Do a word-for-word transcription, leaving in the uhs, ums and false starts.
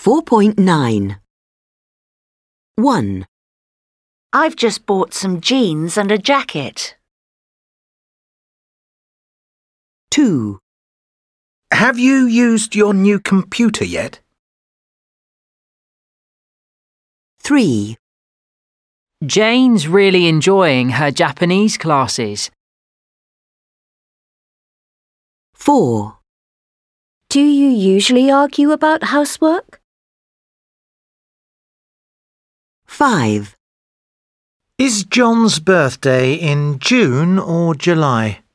four point nine. one. I've just bought some jeans and a jacket. two. Have you used your new computer yet? three. Jane's really enjoying her Japanese classes. four. Do you usually argue about housework? five. Is John's birthday in June or July?